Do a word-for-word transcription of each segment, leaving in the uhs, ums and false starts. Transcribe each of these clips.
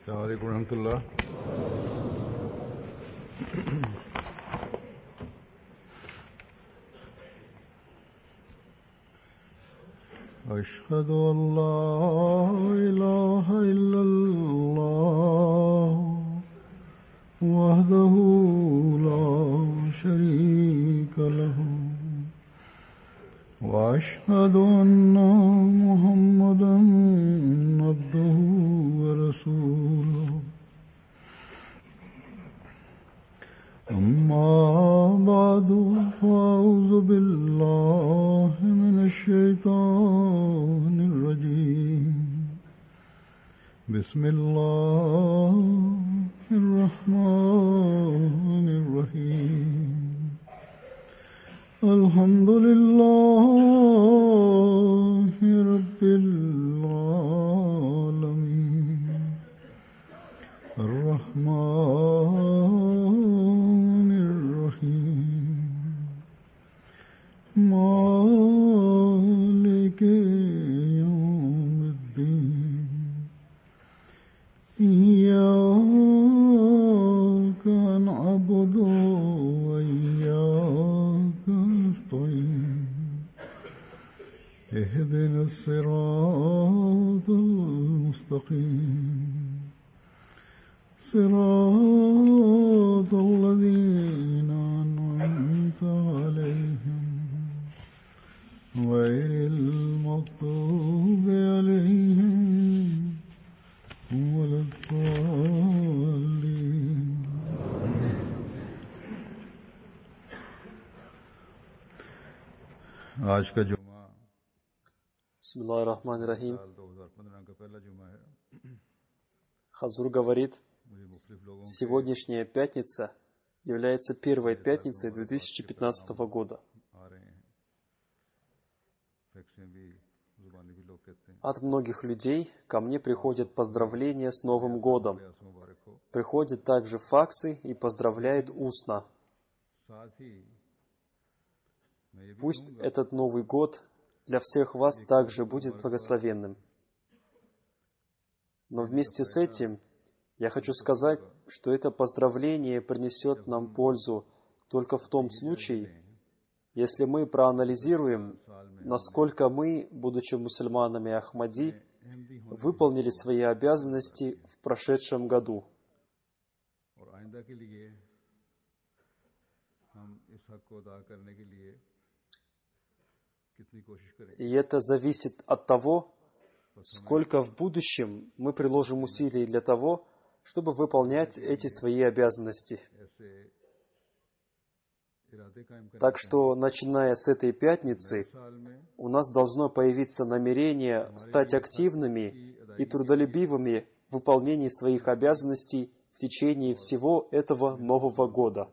السلام عليكم ورحمة الله. أشهد أن لا إله إلا الله وحده لا شريك له وأشهد أن محمدا عبده ورسوله أما بعد فأعوذ بالله من الشيطان الرجيم بسم الله الرحمن الرحيم الحمد لله رب العالمين الرحمن الرحيم مالك يوم الدين إياك نعبد وإياك نستعين اهدنا الصراط المستقيم صراط الذين أنعمت عليهم غير المغضوب عليهم ولا الضالين. आज का जुमा Бисмиллахир-рахманир-рахим. साल दो हज़ार पंद्रह का पहला जुमा है. Хазур говорит, मुझे मुख्तलिफ लोगों के сегодняшняя пятница является первой пятницей две тысячи пятнадцатого года. आ रहे हैं. फैक्सें भी जुबानी भी लोग कहते हैं. От многих людей ко мне приходят поздравления с Новым годом. प्रयास मुबारक हो. Приходят также факсы и поздравляют устно. साथ ही मैं ये भी Пусть कहूँगा этот Новый год для всех вас также будет благословенным. Но вместе с этим я хочу сказать, что это поздравление принесет нам пользу только в том случае, если мы проанализируем, насколько мы, будучи мусульманами Ахмади, выполнили свои обязанности в прошедшем году. और आइंदा के लिए हम इस हक को अदा करने के लिए कितनी कोशिश करें. И это зависит от того, сколько в будущем мы приложим усилий для того, чтобы выполнять эти свои обязанности. ऐसे इरादे कायम करने Так что, начиная с этой пятницы, साल में у нас должно появиться намерение стать активными и трудолюбивыми в выполнении своих обязанностей в течение всего этого Нового года.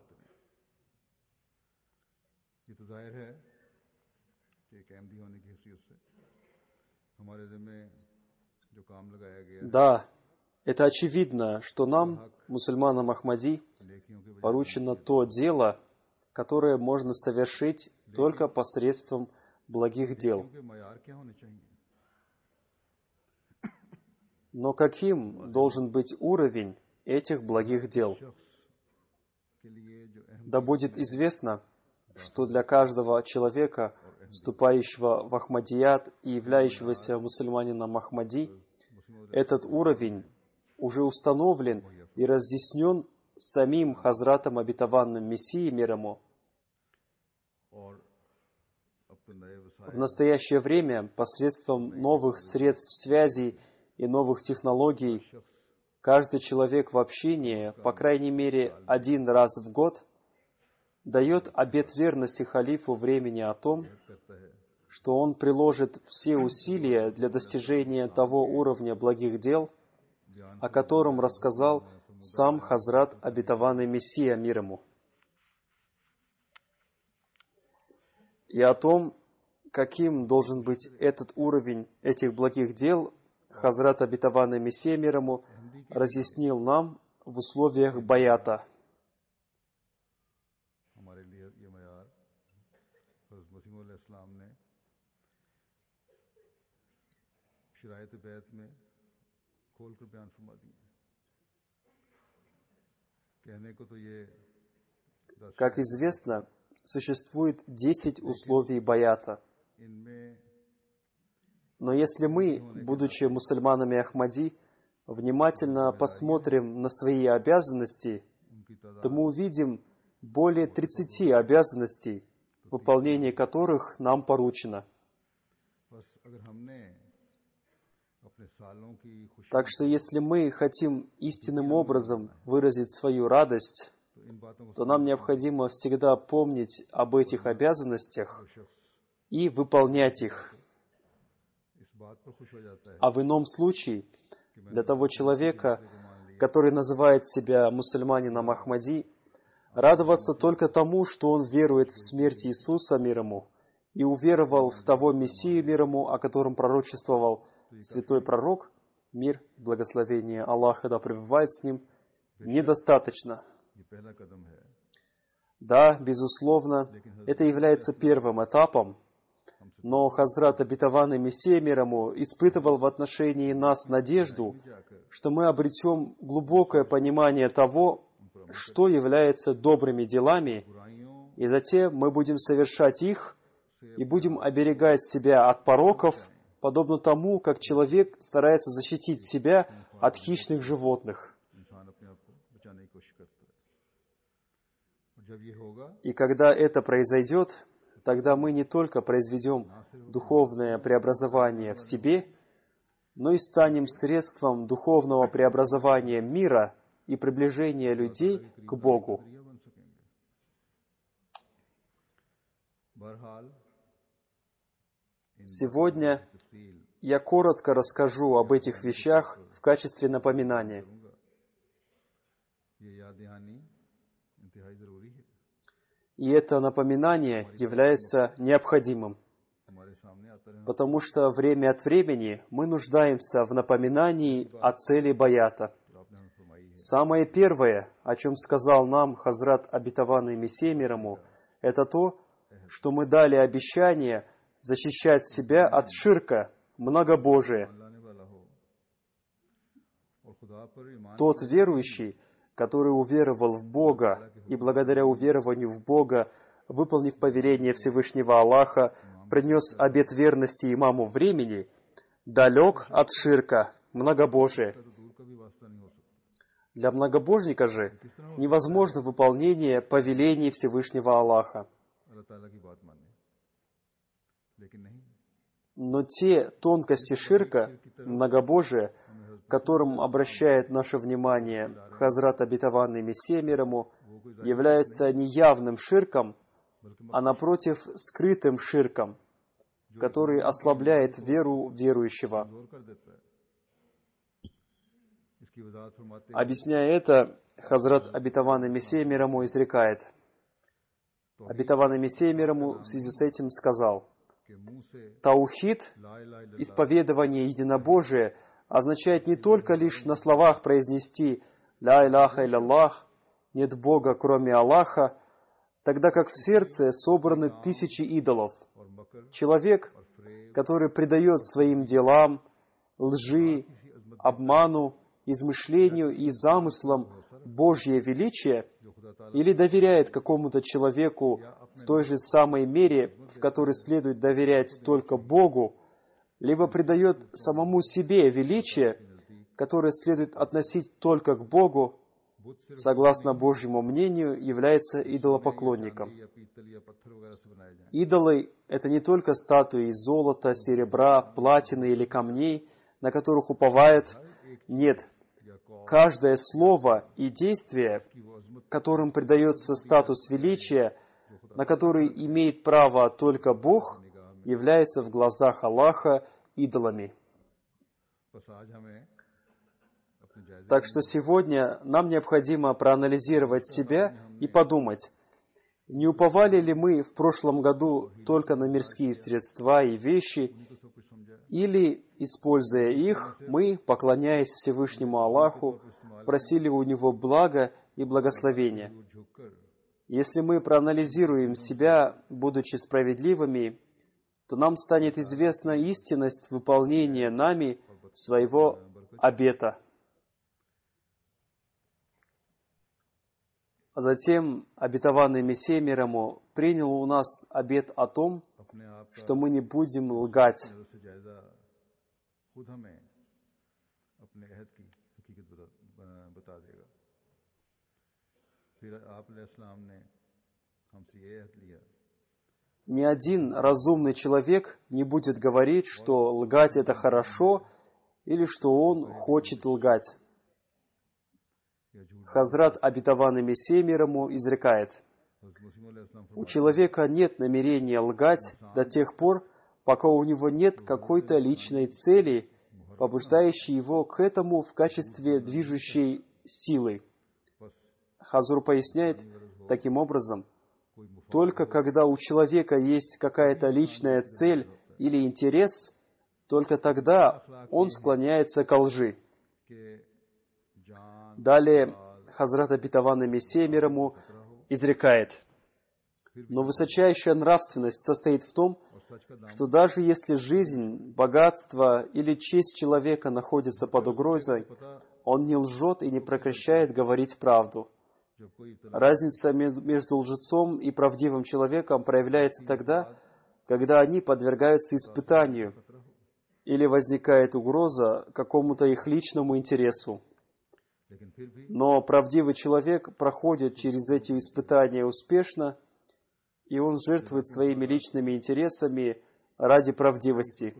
ये तो जाहिर है कि एक अहमदी होने की हैसियत से हमारे ज़िम्मे जो काम लगाया गया है Да, это очевидно, что нам, мусульманам Ахмади, नेकियों के поручено то дело, которое можно совершить только посредством благих дел. के मयार क्या होने चाहिए. Но каким должен быть уровень этих благих дел? शख्स के लिए जो अहम Да будет известно, что для каждого человека, вступающего в Ахмадият и являющегося мусульманином Ахмади, этот уровень уже установлен и разъяснен самим Хазратом Обетованным Мессией мир ему. और अब तो नए वसाइल В настоящее время посредством новых средств связи и новых технологий каждый человек в общении, по крайней мере, один раз в год, дает обет верности халифу времени о том, करता है что он приложит все усилия для достижения того уровня благих дел, о котором рассказал сам Хазрат Обетованный Мессия мир ему. И о том, каким должен быть этот уровень этих благих дел, Хазрат Обетованный Мессия мир ему разъяснил нам в условиях баята. हमारे लिए ये मयार हज़रत मसीह मौऊद अलैहिस्सलाम ने शरायत बैत में खोल कर बयान फरमा दिए. कहने को तो ये दस Как известно, существует десять условий баята. इनमें Но если мы, будучи мусульманами Ахмади, внимательно посмотрим на свои обязанности, उनकी तादाद то мы увидим более тридцати обязанностей, выполнение которых нам поручено. बस अगर हमने अपने सालों की खुशी Так что если мы хотим истинным образом выразить свою радость, तो इन बातों को то нам необходимо всегда помнить об этих обязанностях जो शख्स и выполнять их. इस बात पर खुश हो जाता है А в ином случае, для того человека, который называет себя мусульманином Ахмади, радоваться только тому, что он верует в смерть Иисуса, мир ему, и уверовал в того Мессию, мир ему, о котором пророчествовал святой пророк, мир, благословение Аллаха да пребывает с ним, недостаточно. ये पहला कदम है Да, безусловно, это является первым этапом, но Хазрат обетованный Мессия мир ему испытывал в отношении нас надежду, что мы обретем глубокое понимание того, что является добрыми делами, बुराइयों и затем мы будем совершать их и будем оберегать себя от пороков, подобно тому, как человек старается защитить себя от хищных животных. इंसान अपने आप को बचाने की कोशिश करता है और जब ये होगा И когда это произойдет, тогда мы не только произведем духовное преобразование в себе, но и станем средством духовного преобразования мира и приближения людей к Богу. जरिया बन सकेंगे बहरहाल Сегодня तफसील я коротко расскажу об этих вещах в качестве напоминания. करूंगा ये याद दहानी इंतहाई जरूरी है И это напоминание является необходимым, हमारे सामने आता रहना потому что время от времени мы нуждаемся в напоминании о цели баята. जो आपने हमें फरमाई है Самое первое, о чем сказал нам Хазрат обетованный Мессия мир ему, это то, что мы дали обещание защищать себя от ширка, многобожия. लाने वाला हो और खुदा पर ईमान Тот верующий, который уверовал в Бога и благодаря уверованию в Бога, выполнив повеление Всевышнего Аллаха, принес обет верности имаму времени, далек от ширка, многобожия. तो दूर का भी वास्ता नहीं हो सकता Для многобожника же невозможно выполнение повелений Всевышнего Аллаха. अल्लाह ताला की बात मानने लेकिन नहीं Но те тонкости ширка, многобожия, к которым обращает наше внимание Хазрат обетованный Мессия мир ему, являются не явным ширком, а напротив скрытым ширком, который ослабляет веру верующего. जोर कर देता है इसकी वजाहत फरमाते हैं Объясняя это, Хазрат обетованный Мессия мир ему изрекает. Обетованный Мессия мир ему в связи с этим сказал: कि मुंह से Таухид, ला इलाहा इल्लल्लाह исповедование единобожия, означает не только лишь на словах произнести «Ля иляха илlallah», «Нет Бога, кроме Аллаха», тогда как в сердце собраны тысячи идолов. और मकर Человек, और फ्रेब который придает своим делам, лжи, обману, измышлению и замыслам Божье величие, जो खुदा ताला или доверяет какому-то человеку в той же самой мере, в которой следует доверять только Богу, либо придает самому себе величие, которое следует относить только к Богу, बुत सिर्फ согласно Божьему мнению, является идолопоклонником. या पीतल या पत्थर वगैरह से बनाए जाएं Идолы — это не только статуи из золота, серебра, платины или камней, на которых уповают. Нет, या कौर каждое слово и действие, की वो अजमत которым придается статус величия, на который имеет право только Бог, является в глазах Аллаха идолами. बस आज हमें अपने जायजे Так что сегодня нам необходимо проанализировать себя и подумать, не уповали ли мы в прошлом году только на мирские средства и вещи, तो सब कुछ समझा или, используя их, мы, поклоняясь Всевышнему Аллаху, просили у Него блага и благословения. दूर झुककर Если мы проанализируем себя, будучи справедливыми, то нам станет известна истинность выполнения нами своего обета. Затем обетованный Мессия мир ему принял у нас обет о том, что мы не будем лгать. Ни один разумный человек не будет говорить, что лгать это хорошо, или что он хочет лгать. Хазрат обетованный Мессия мир ему изрекает: у человека нет намерения лгать до тех пор, пока у него нет какой-то личной цели, побуждающей его к этому в качестве движущей силы. Хазур поясняет таким образом: только когда у человека есть какая-то личная цель или интерес, только тогда он склоняется ко лжи. Далее Хазрат обетованный Мессия мир ему изрекает: но высочайшая нравственность состоит в том, что даже если жизнь, богатство или честь человека находятся под угрозой, он не лжет и не прекращает говорить правду. Разница между лжецом и правдивым человеком проявляется тогда, когда они подвергаются испытанию или возникает угроза какому-то их личному интересу. Но правдивый человек проходит через эти испытания успешно, и он жертвует своими личными интересами ради правдивости.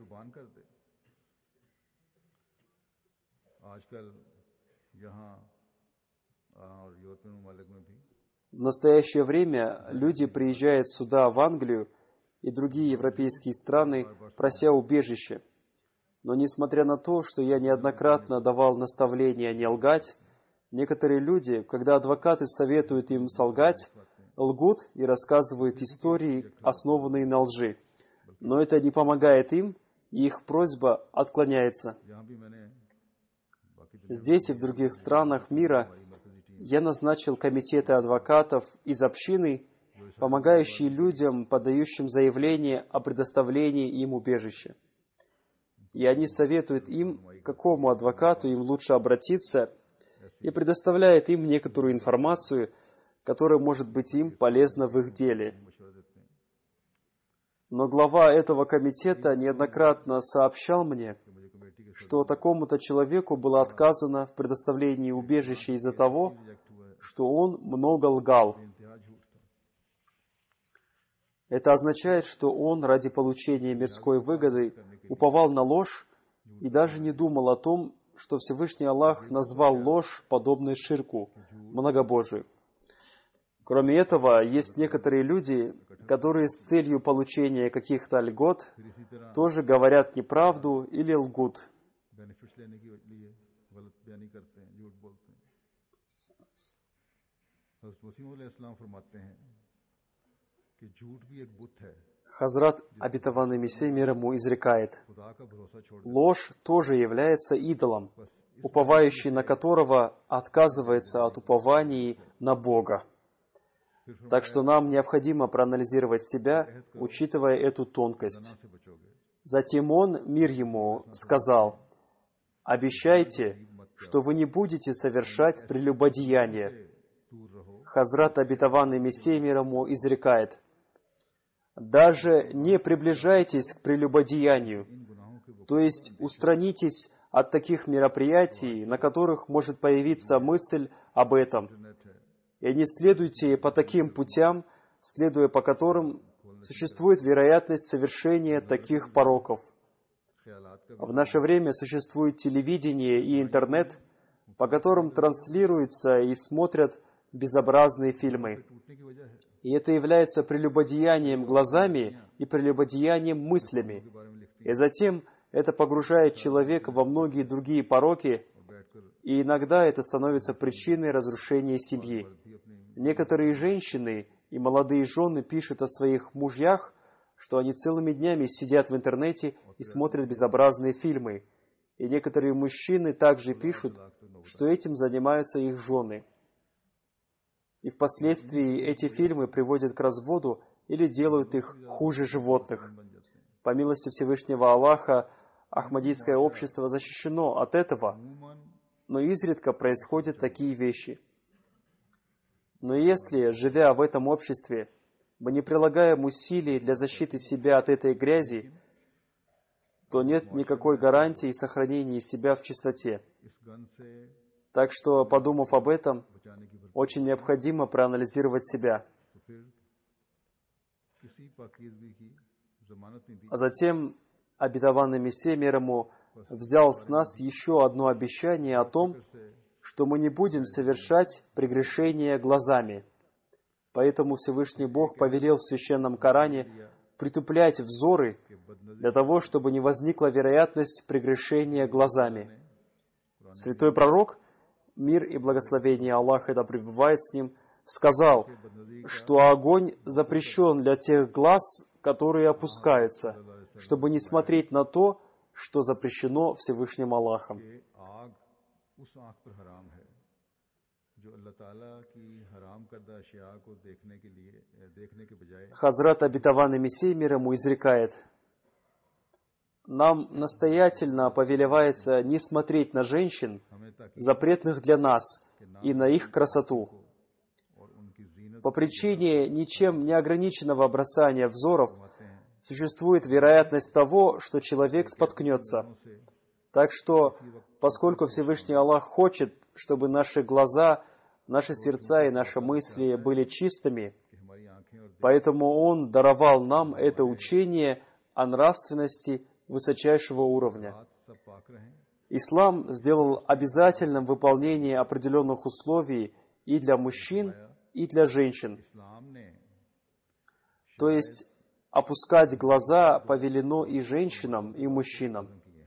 В настоящее время люди приезжают сюда, в Англию и другие европейские страны, прося убежище. Но несмотря на то, что я неоднократно давал наставления не лгать, некоторые люди, когда адвокаты советуют им солгать, лгут и рассказывают истории, основанные на лжи. Но это не помогает им, и их просьба отклоняется. Здесь и в других странах мира я назначил комитеты адвокатов из общины, помогающие людям, подающим заявление о предоставлении им убежища. И они советуют им, к какому адвокату им лучше обратиться, и предоставляют им некоторую информацию, которая может быть им полезна в их деле. Но глава этого комитета неоднократно сообщал мне, что такому-то человеку было отказано в предоставлении убежища из-за того, что он много лгал. Это означает, что он ради получения мирской выгоды уповал на ложь и даже не думал о том, что Всевышний Аллах назвал ложь подобной ширку, многобожию. Кроме этого, есть некоторые люди, которые с целью получения каких-то льгот тоже говорят неправду или лгут. Хазрат обетованный Мессия мир ему изрекает: ложь тоже является идолом, уповающий на которого отказывается от упований на Бога. Так что нам необходимо проанализировать себя, учитывая эту тонкость. Затем он, мир ему, сказал: обещайте, что вы не будете совершать прелюбодеяние. Хазрат обетованный Мессия мир ему изрекает: даже не приближайтесь к прелюбодеянию, то есть устранитесь от таких мероприятий, на которых может появиться мысль об этом, и не следуйте по таким путям, следуя по которым существует вероятность совершения таких пороков. В наше время существует телевидение и интернет, по которым транслируются и смотрят безобразные фильмы. И это является прелюбодеянием глазами и прелюбодеянием мыслями. И затем это погружает человека во многие другие пороки, и иногда это становится причиной разрушения семьи. Некоторые женщины и молодые жены пишут о своих мужьях, что они целыми днями сидят в интернете и смотрят безобразные фильмы. И некоторые мужчины также пишут, что этим занимаются их жены. И впоследствии эти фильмы приводят к разводу или делают их хуже животных. По милости Всевышнего Аллаха, Ахмадийское общество защищено от этого, но изредка происходят такие вещи. Но если, живя в этом обществе, мы не прилагаем усилий для защиты себя от этой грязи, то нет никакой гарантии сохранения себя в чистоте. Так что, подумав об этом, очень необходимо проанализировать себя. А затем обетованный Мессия, мир ему, взял с нас еще одно обещание о том, что мы не будем совершать прегрешения глазами. Поэтому Всевышний Бог повелел в Священном Коране притуплять взоры для того, чтобы не возникла вероятность прегрешения глазами. Святой Пророк, мир и благословение Аллаха да пребывает с ним, сказал, что огонь запрещен для тех глаз, которые опускаются, чтобы не смотреть на то, что запрещено Всевышним Аллахом. Хазрат обетованный Мессия, мир ему, изрекает: нам настоятельно повелевается не смотреть на женщин, запретных для нас, и на их красоту. По причине ничем не ограниченного бросания взоров существует вероятность того, что человек споткнется. Так что, поскольку Всевышний Аллах хочет, чтобы наши глаза, наши сердца и наши мысли были чистыми, поэтому Он даровал нам это учение о нравственности высочайшего уровня. Ислам сделал обязательным выполнение определенных условий и для мужчин, и для женщин. То есть, опускать глаза повелено и женщинам, и мужчинам.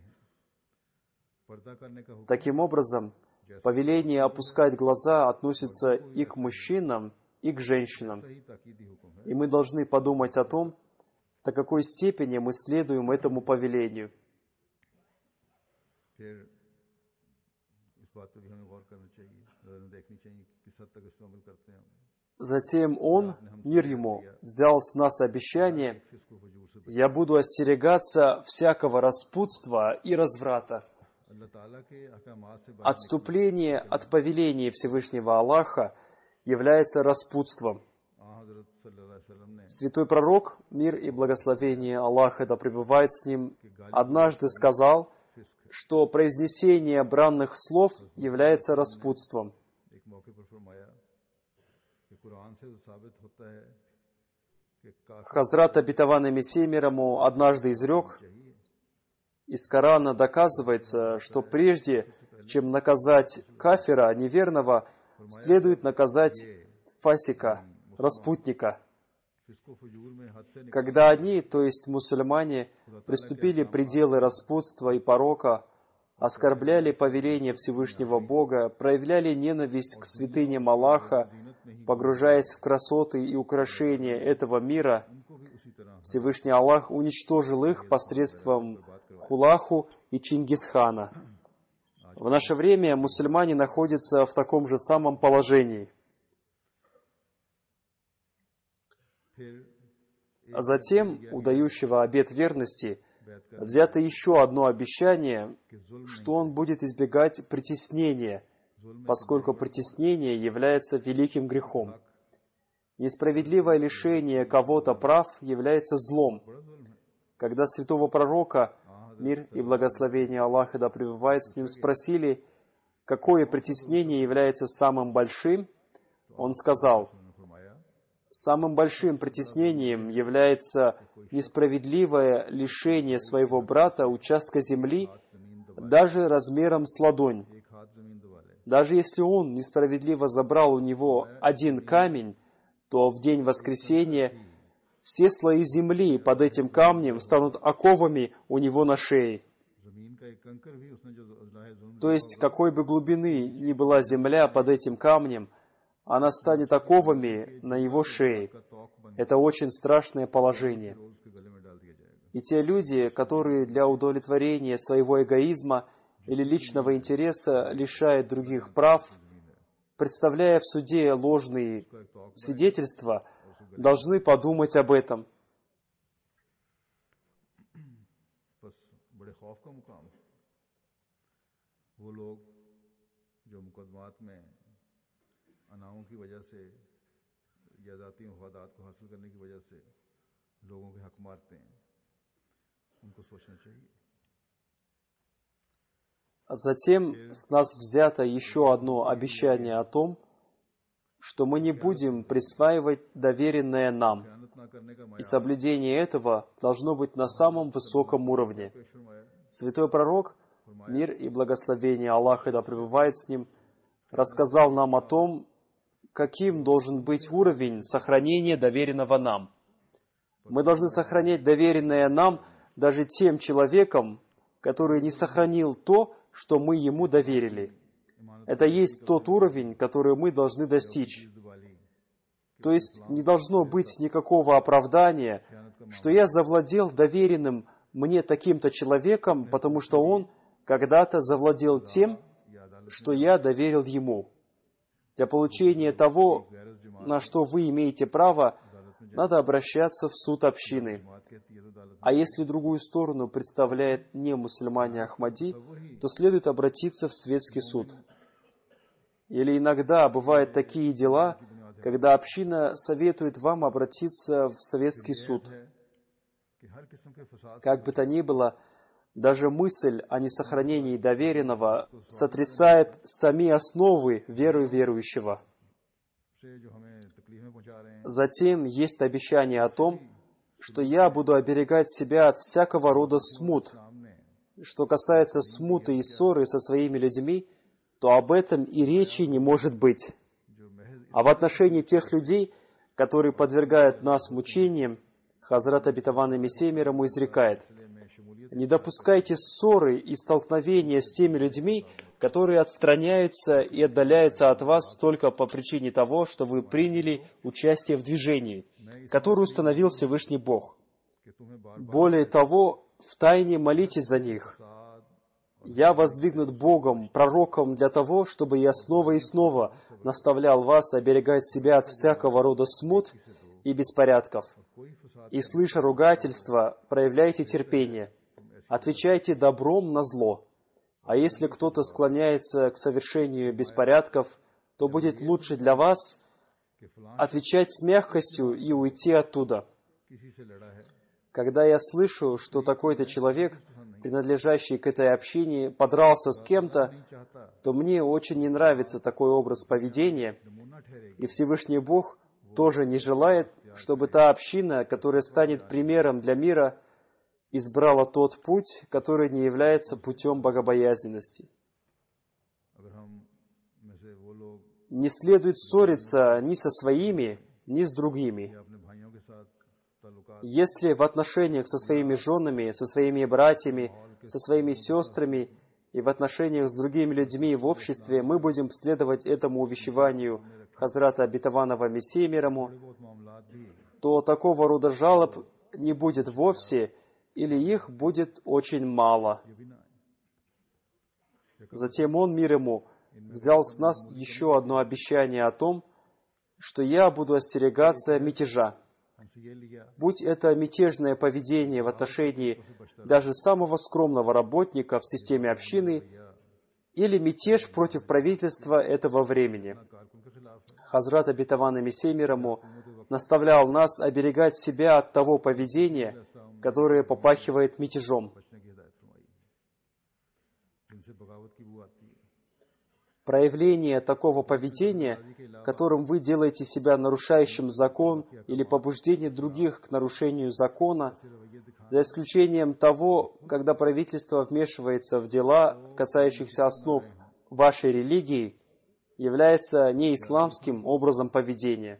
Таким образом, повеление опускать глаза относится и к мужчинам, и к женщинам. И мы должны подумать о том, до какой степени мы следуем этому повелению. Затем Он, мир ему, взял с нас обещание: «Я буду остерегаться всякого распутства и разврата». Отступление от повеления Всевышнего Аллаха является распутством. Святой Пророк, мир и благословение Аллаха да пребывает с ним, однажды сказал, что произнесение бранных слов является распутством. Хазрат обетованный Мессия, мир ему, однажды изрек: из Корана доказывается, что прежде чем наказать кафира, неверного, следует наказать фасика, распутника. Когда они, то есть мусульмане, приступили пределы распутства и порока, оскорбляли повеление Всевышнего Бога, проявляли ненависть к святыням Аллаха, погружаясь в красоты и украшения этого мира, Всевышний Аллах уничтожил их посредством Хулаху и Чингисхана. В наше время мусульмане находятся в таком же самом положении. А затем у дающего обет верности взято еще одно обещание, что он будет избегать притеснения, поскольку притеснение является великим грехом. Несправедливое лишение кого-то прав является злом. Когда святого пророка, мир и благословение Аллаха да пребывает с ним, спросили, какое притеснение является самым большим, он сказал: самым большим притеснением является несправедливое лишение своего брата участка земли, даже размером с ладонь. Даже если он несправедливо забрал у него один камень, то в день воскресения все слои земли под этим камнем станут оковами у него на шее. То есть, какой бы глубины ни была земля под этим камнем, она станет оковами на его шее. Это очень страшное положение. И те люди, которые для удовлетворения своего эгоизма или личного интереса лишают других прав, представляя в суде ложные свидетельства, должны подумать об этом. अनाओं की वजह से या ज़ाती मफादात को हासिल करने की वजह से लोगों के हक मारते हैं, उनको सोचना चाहिए। Затем с нас взято еще одно обещание о том, что мы не будем присваивать доверенное нам, и соблюдение этого должно быть на самом высоком уровне. Святой пророк, мир и благословение Аллаха да пребывает с ним, рассказал нам о том, каким должен быть уровень сохранения доверенного нам. Мы должны сохранять доверенное нам даже тем человеком, который не сохранил то, что мы ему доверили. Это есть тот уровень, который мы должны достичь. То есть не должно быть никакого оправдания, что я завладел доверенным мне таким-то человеком, потому что он когда-то завладел тем, что я доверил ему. Для получения того, на что вы имеете право, надо обращаться в суд общины. А если другую сторону представляет не мусульмане Ахмади, то следует обратиться в светский суд. Или иногда бывают такие дела, когда община советует вам обратиться в советский суд. Как бы то ни было, даже мысль о несохранении доверенного сотрясает сами основы веры верующего. Затем есть обещание о том, что я буду оберегать себя от всякого рода смут. Что касается смуты и ссоры со своими людьми, то об этом и речи не может быть. А в отношении тех людей, которые подвергают нас мучениям, Хазрат Обетованный Мессия мир ему изрекает: не допускайте ссоры и столкновения с теми людьми, которые отстраняются и отдаляются от вас только по причине того, что вы приняли участие в движении, которое установил Всевышний Бог. Более того, втайне молитесь за них. Я воздвигнут Богом, пророком для того, чтобы я снова и снова наставлял вас оберегать себя от всякого рода смут и беспорядков. И, слыша ругательства, проявляйте терпение, отвечайте добром на зло. А если кто-то склоняется к совершению беспорядков, то будет лучше для вас отвечать с мягкостью и уйти оттуда. Когда я слышу, что такой-то человек, принадлежащий к этой общине, подрался с кем-то, то мне очень не нравится такой образ поведения, и Всевышний Бог тоже не желает, чтобы та община, которая станет примером для мира, избрала тот путь, который не является путем богобоязненности. Не следует ссориться ни со своими, ни с другими. Если в отношениях со своими женами, со своими братьями, со своими сестрами и в отношениях с другими людьми в обществе мы будем следовать этому увещеванию Хазрата Обетованного Мессии мир ему, то такого рода жалоб не будет вовсе, или их будет очень мало. Затем он, мир ему, взял с нас еще одно обещание о том, что я буду остерегаться мятежа. Будь это мятежное поведение в отношении даже самого скромного работника в системе общины, или мятеж против правительства этого времени. Хазрат Обетованный Мессия мир ему наставлял нас оберегать себя от того поведения, которое попахивает мятежом. Проявление такого поведения, которым вы делаете себя нарушающим закон или побуждение других к нарушению закона, за исключением того, когда правительство вмешивается в дела, касающихся основ вашей религии, является неисламским образом поведения.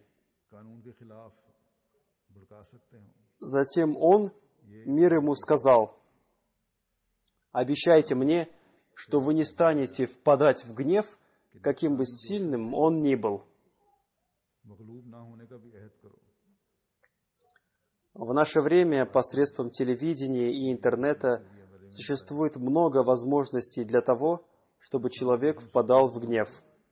Затем он, мир ему, сказал: «Обещайте мне, что вы не станете впадать в гнев, каким бы сильным он ни был». В наше время посредством телевидения и интернета существует много возможностей для того, чтобы человек впадал в гнев.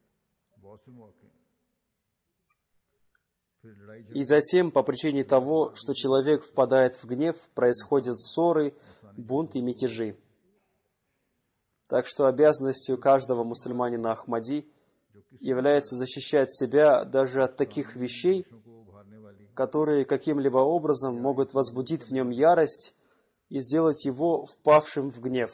И затем, по причине того, что человек впадает в гнев, происходят ссоры, бунты и мятежи. Так что обязанностью каждого мусульманина Ахмади является защищать себя даже от таких вещей, которые каким-либо образом могут возбудить в нем ярость и сделать его впавшим в гнев.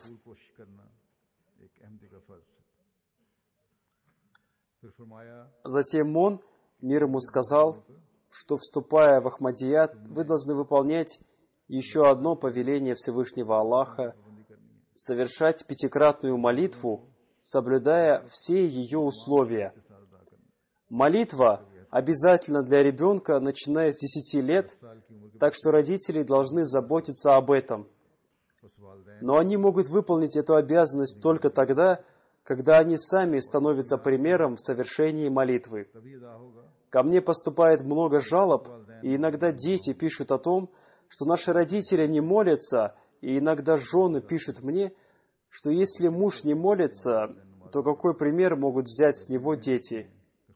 Затем он, мир ему, сказал, что, вступая в Ахмадият, вы должны выполнять еще одно повеление Всевышнего Аллаха, совершать пятикратную молитву, соблюдая все ее условия. Молитва обязательна для ребенка, начиная с десяти лет, так что родители должны заботиться об этом. Но они могут выполнить эту обязанность только тогда, когда они сами становятся примером в совершении молитвы. Ко мне поступает много жалоб, и иногда дети пишут о том, что наши родители не молятся, и иногда жены пишут мне, что если муж не молится, то какой пример могут взять с него дети?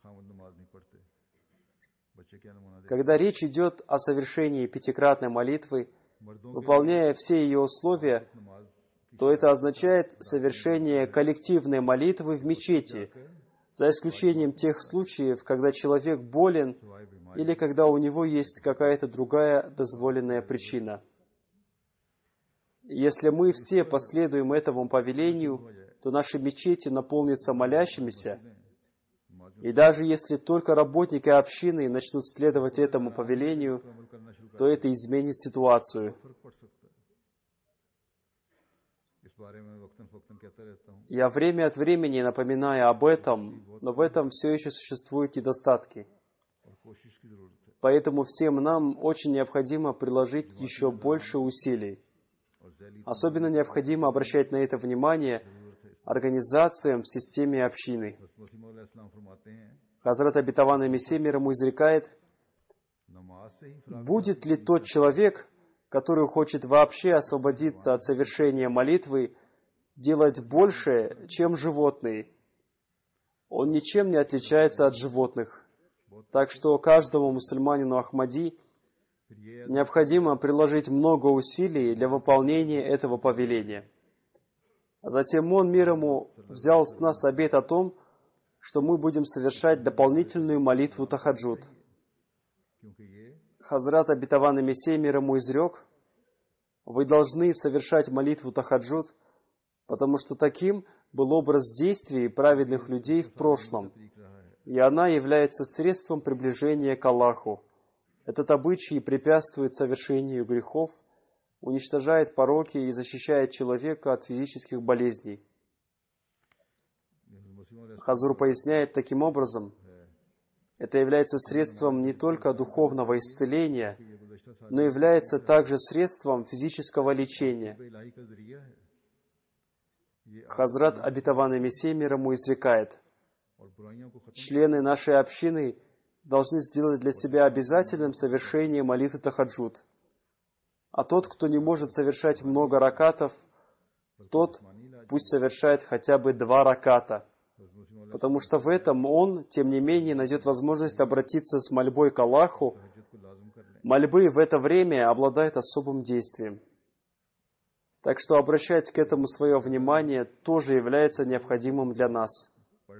Когда речь идет о совершении пятикратной молитвы, выполняя все ее условия, то это означает совершение коллективной молитвы в мечети, за исключением тех случаев, когда человек болен или когда у него есть какая-то другая дозволенная причина. Если мы все последуем этому повелению, то наши мечети наполнятся молящимися, и даже если только работники общины начнут следовать этому повелению, то это изменит ситуацию. Я время от времени напоминаю об этом, но в этом все еще существуют недостатки. Поэтому всем нам очень необходимо приложить еще больше усилий. Особенно необходимо обращать на это внимание организациям в системе общины. Хазрат Обетованный Мессия мир ему изрекает: «Будет ли тот человек, который хочет вообще освободиться от совершения молитвы, делать больше, чем животные? Он ничем не отличается от животных. Так что каждому мусульманину Ахмади необходимо приложить много усилий для выполнения этого повеления». Затем он, мир ему, взял с нас обет о том, что мы будем совершать дополнительную молитву тахаджуд. Хазрат Обетованный Мессия мир ему изрек: «Вы должны совершать молитву тахаджуд, потому что таким был образ действий праведных людей в прошлом, и она является средством приближения к Аллаху. Этот обычай препятствует совершению грехов, уничтожает пороки и защищает человека от физических болезней». Хазур поясняет таким образом: это является средством не только духовного исцеления, но является также средством физического лечения. Хазрат Обетованный Мессия мир ему изрекает: члены нашей общины должны сделать для себя обязательным совершение молитвы тахаджуд. А тот, кто не может совершать много ракатов, тот пусть совершает хотя бы два раката, потому что в этом он, тем не менее, найдет возможность обратиться с мольбой к Аллаху. Мольбы в это время обладают особым действием. Так что обращать к этому свое внимание тоже является необходимым для нас.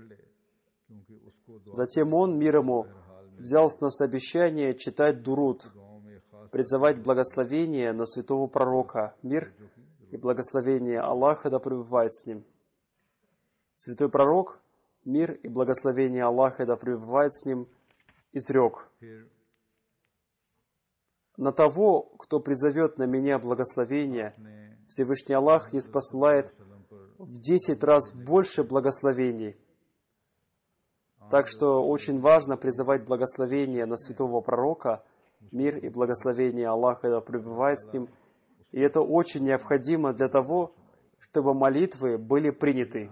Затем он, мир ему, взял с нас обещание читать дуруд, призывать благословение на святого пророка, мир и благословение Аллаха да пребывает с ним. Святой пророк, мир и благословение Аллаха да пребывает с ним, изрек: «На того, кто призовет на меня благословение, Всевышний Аллах не спосылает в десять раз больше благословений». Так что очень важно призывать благословение на святого пророка, мир и благословение Аллаха да пребывает с ним. И это очень необходимо для того, чтобы молитвы были приняты.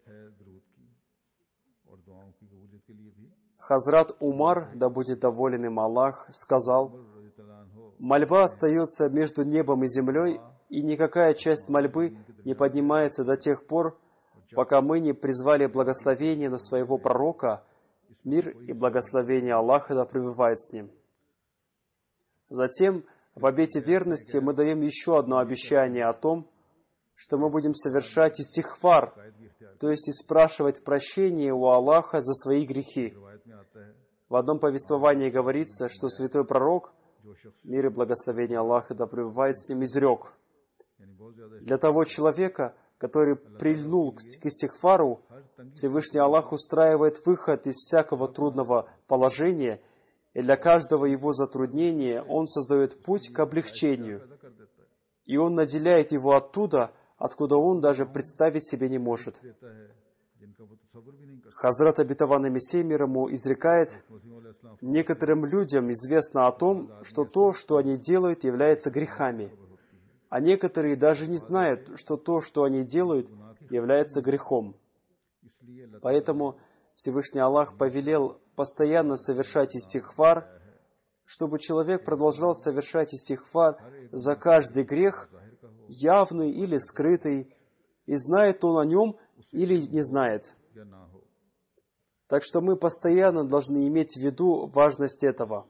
Хазрат Умар, да будет доволен им Аллах, сказал: «Мольба остается между небом и землей, и никакая часть мольбы не поднимается до тех пор, пока мы не призвали благословение на своего пророка, мир и благословение Аллаха да пребывает с ним». Затем в обете верности мы даем еще одно обещание о том, что мы будем совершать истихфар, то есть и спрашивать прощения у Аллаха за свои грехи. В одном повествовании говорится, что святой пророк, мир и благословение Аллаха да пребывает с ним, изрек: для того человека, который прильнул к истихфару, Всевышний Аллах устраивает выход из всякого трудного положения, и для каждого его затруднения Он создает путь к облегчению, и Он наделяет его оттуда, откуда он даже представить себе не может. Хазрат обетованный Мессия мир ему изрекает: некоторым людям известно о том, что то, что они делают, является грехами, а некоторые даже не знают, что то, что они делают, является грехом. Поэтому Всевышний Аллах повелел постоянно совершать истихфар, чтобы человек продолжал совершать истихфар за каждый грех, явный или скрытый, и знает он о нем или не знает. Так что мы постоянно должны иметь в виду важность этого.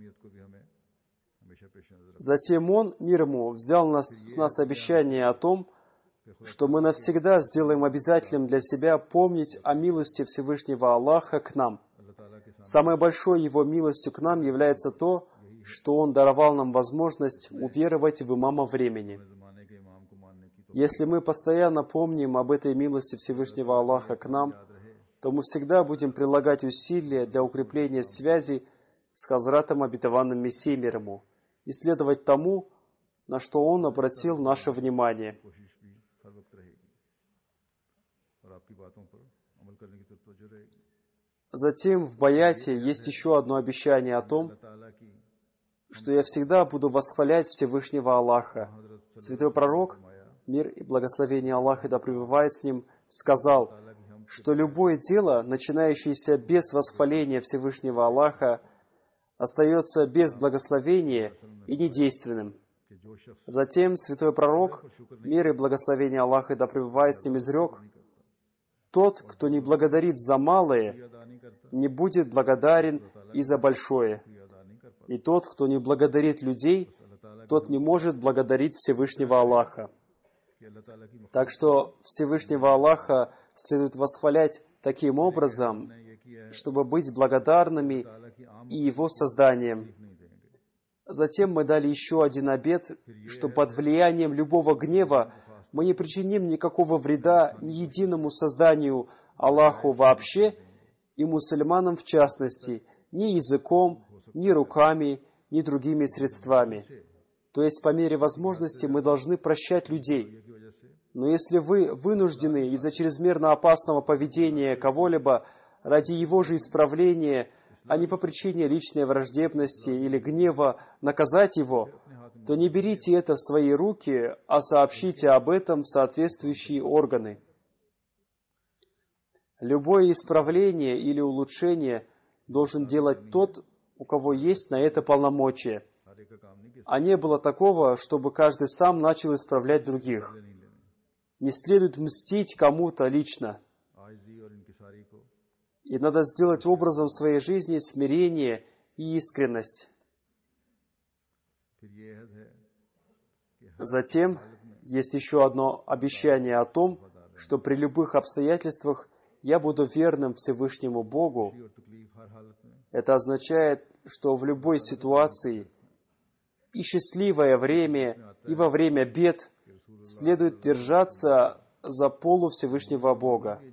Затем Он, мир ему, взял нас, с нас обещание о том, что мы навсегда сделаем обязательным для себя помнить о милости Всевышнего Аллаха к нам. Самой большой Его милостью к нам является то, что Он даровал нам возможность уверовать в имама времени. Если мы постоянно помним об этой милости Всевышнего Аллаха к нам, то мы всегда будем прилагать усилия для укрепления связи с Хазратом обетованным Мессией мир ему и следовать тому, на что Он обратил наше внимание. Затем в Баяте есть еще одно обещание о том, что я всегда буду восхвалять Всевышнего Аллаха. Святой пророк, мир и благословение Аллаха да пребывает с ним, сказал, что любое дело, начинающееся без восхваления Всевышнего Аллаха, остается без благословения и недейственным. Затем святой пророк, мир и благословение Аллаха да пребывает с ним, изрек: тот, кто не благодарит за малое, не будет благодарен и за большое. И тот, кто не благодарит людей, тот не может благодарить Всевышнего Аллаха. Так что Всевышнего Аллаха следует восхвалять таким образом, чтобы быть благодарными и Его созданием. Затем мы дали еще один обет, что под влиянием любого гнева мы не причиним никакого вреда ни единому созданию Аллаху вообще и мусульманам в частности, ни языком, ни руками, ни другими средствами. То есть, по мере возможности, мы должны прощать людей. Но если вы вынуждены из-за чрезмерно опасного поведения кого-либо ради его же исправления, а не по причине личной враждебности или гнева наказать его, то не берите это в свои руки, а сообщите об этом в соответствующие органы. Любое исправление или улучшение должен делать тот, у кого есть на это полномочия. А не было такого, чтобы каждый сам начал исправлять других. Не следует мстить кому-то лично. И надо сделать образом своей жизни смирение и искренность. Затем есть еще одно обещание о том, что при любых обстоятельствах я буду верным Всевышнему Богу. Это означает, что в любой ситуации, и счастливое время, и во время бед, следует держаться за полу Всевышнего Бога.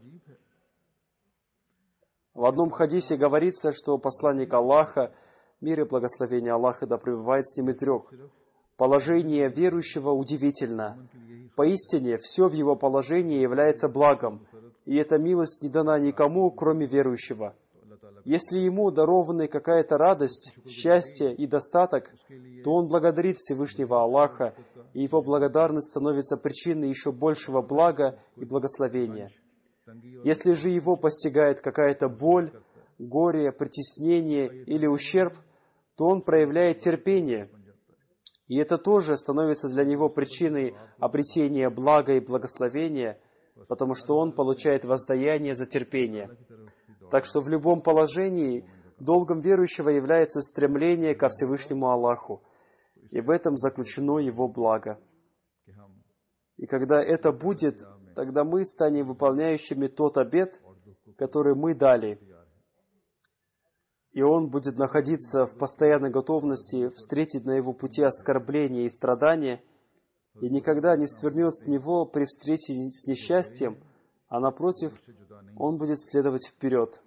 В одном хадисе говорится, что посланник Аллаха, мир и благословение Аллаха да пребывает с ним, изрек: положение верующего удивительно. Поистине, все в его положении является благом, и эта милость не дана никому, кроме верующего. Если ему дарованы какая-то радость, счастье и достаток, то он благодарит Всевышнего Аллаха, и его благодарность становится причиной еще большего блага и благословения. Если же его постигает какая-то боль, горе, притеснение или ущерб, то он проявляет терпение, и это тоже становится для него причиной обретения блага и благословения, потому что он получает воздаяние за терпение. Так что в любом положении долгом верующего является стремление ко Всевышнему Аллаху, и в этом заключено его благо. И когда это будет, тогда мы станем выполняющими тот обет, который мы дали. и он будет находиться в постоянной готовности встретить на его пути оскорбления и страдания, и никогда не свернет с него при встрече с несчастьем, а напротив, он будет следовать вперед.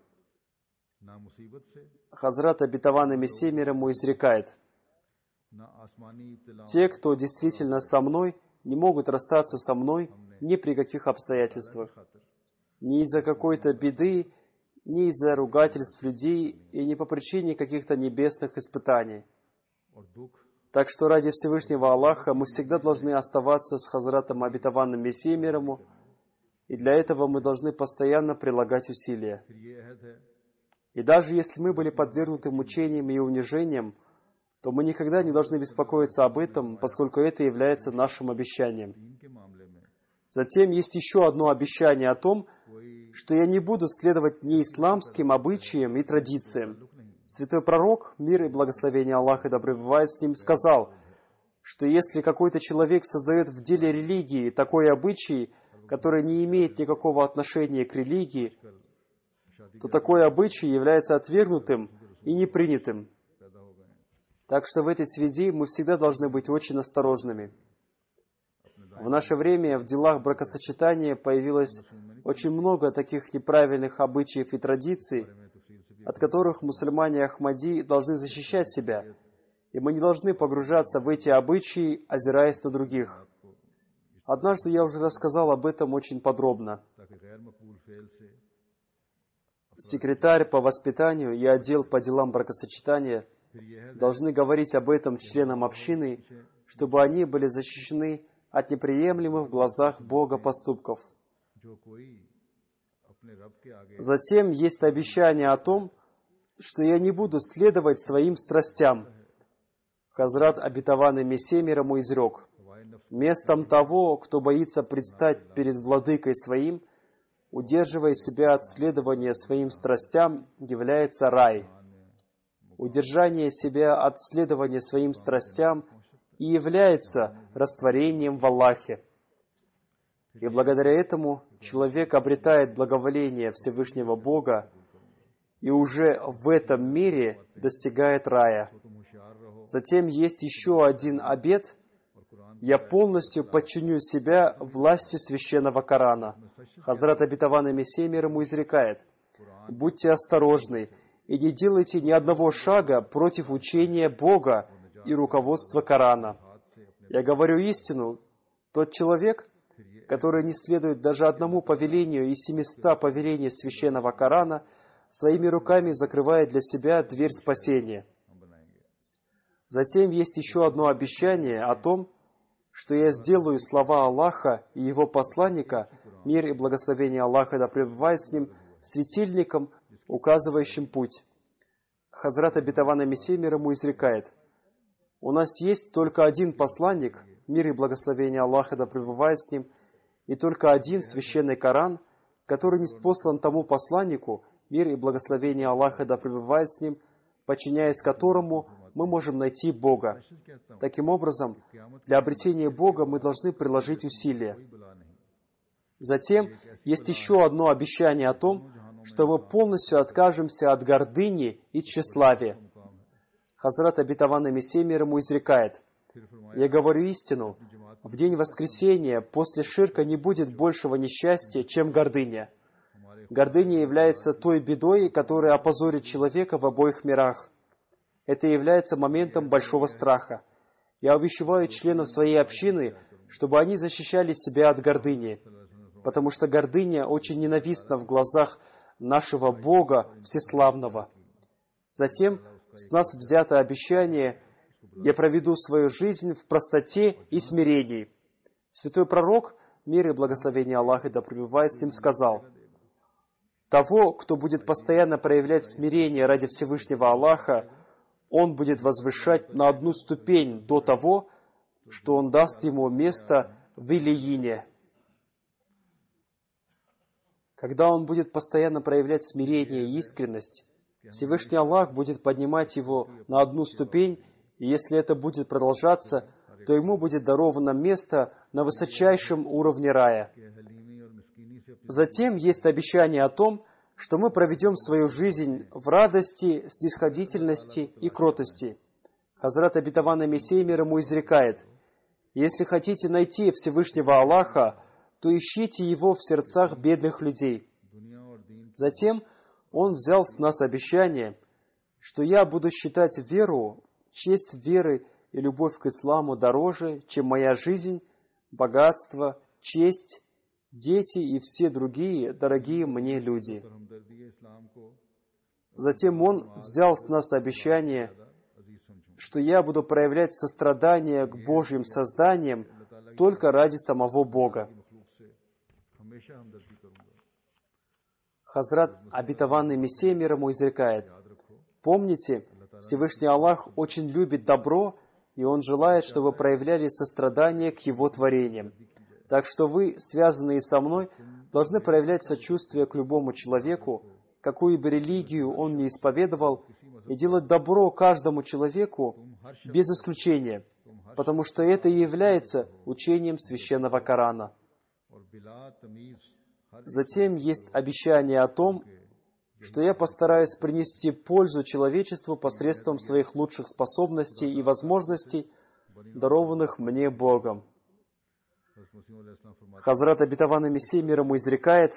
Хазрат, обетованный Мессией мир ему, изрекает: «Те, кто действительно со мной, не могут расстаться со мной ни при каких обстоятельствах, ни из-за какой-то беды, ни из-за ругательств людей и не по причине каких-то небесных испытаний. Так что ради Всевышнего Аллаха мы всегда должны оставаться с Хазратом, обетованным Мессией мир ему, и для этого мы должны постоянно прилагать усилия. И даже если мы были подвергнуты мучениям и унижениям, то мы никогда не должны беспокоиться об этом, поскольку это является нашим обещанием. Затем есть еще одно обещание о том, что я не буду следовать неисламским обычаям и традициям. Святой пророк, мир и благословение Аллаха да пребывает с ним, сказал, что если какой-то человек создает в деле религии такой обычай, который не имеет никакого отношения к религии, то такой обычай является отвергнутым и непринятым. Так что в этой связи мы всегда должны быть очень осторожными. В наше время в делах бракосочетания появилось очень много таких неправильных обычаев и традиций, от которых мусульмане Ахмади должны защищать себя, и мы не должны погружаться в эти обычаи, озираясь на других. Однажды я уже рассказал об этом очень подробно. Секретарь по воспитанию и отдел по делам бракосочетания должны говорить об этом членам общины, чтобы они были защищены от неприемлемых в глазах Бога поступков. Затем есть обещание о том, что я не буду следовать своим страстям. Хазрат, обетованный Мессией мир ему, изрек: «Местом того, кто боится предстать перед владыкой своим, удерживая себя от следования своим страстям, является рай». Удержание себя от следования своим страстям и является растворением в Аллахе. И благодаря этому человек обретает благоволение Всевышнего Бога и уже в этом мире достигает рая. Затем есть еще один обет: «Я полностью подчиню себя власти священного Корана». Хазрат, обетованный Мессией мир ему, изрекает: «Будьте осторожны и не делайте ни одного шага против учения Бога и руководства Корана. Я говорю истину, тот человек, который не следует даже одному повелению из семисот повелений священного Корана, своими руками закрывает для себя дверь спасения». Затем есть еще одно обещание о том, что я сделаю слова Аллаха и Его посланника, мир и благословение Аллаха да пребывает с ним, светильником, указывающим путь. Хазрат, обетованный Мессией мир ему, изрекает: «У нас есть только один посланник, мир и благословение Аллаха да пребывает с ним, и только один священный Коран, который ниспослан тому посланнику, мир и благословение Аллаха да пребывает с ним, подчиняясь которому мы можем найти Бога. Таким образом, для обретения Бога мы должны приложить усилия». Затем есть еще одно обещание о том, что мы полностью откажемся от гордыни и тщеславия. Хазрат, обетованный Мессией мир ему, изрекает: «Я говорю истину, в день воскресения после ширка не будет большего несчастья, чем гордыня. Гордыня является той бедой, которая опозорит человека в обоих мирах. Это является моментом большого страха. Я увещеваю членов своей общины, чтобы они защищали себя от гордыни, потому что гордыня очень ненавистна в глазах нашего Бога Всеславного. Затем с нас взято обещание: я проведу свою жизнь в простоте и смирении». Святой пророк, мир и благословение Аллаха да пребывает с ним, сказал: «Того, кто будет постоянно проявлять смирение ради Всевышнего Аллаха, Он будет возвышать на одну ступень до того, что Он даст ему место в Илиине». Когда он будет постоянно проявлять смирение и искренность, Всевышний Аллах будет поднимать его на одну ступень, и если это будет продолжаться, то ему будет даровано место на высочайшем уровне рая. Затем есть обещание о том, что мы проведем свою жизнь в радости, снисходительности и кротости. Хазрат обетованный Мессия мир ему изрекает: «Если хотите найти Всевышнего Аллаха, то ищите Его в сердцах бедных людей». Затем Он взял с нас обещание, что я буду считать веру, честь веры и любовь к исламу дороже, чем моя жизнь, богатство, честь, дети и все другие дорогие мне люди. Затем Он взял с нас обещание, что я буду проявлять сострадание к Божьим созданиям только ради самого Бога. Хазрат обетованный Мессия мир ему изрекает: «Помните, Всевышний Аллах очень любит добро, и Он желает, чтобы вы проявляли сострадание к Его творениям. Так что вы, связанные со мной, должны проявлять сочувствие к любому человеку, какую бы религию он ни исповедовал, и делать добро каждому человеку без исключения, потому что это и является учением священного Корана». Затем есть обещание о том, что я постараюсь принести пользу человечеству посредством своих лучших способностей и возможностей, дарованных мне Богом. Хазрат обетованный Мессия мир ему изрекает: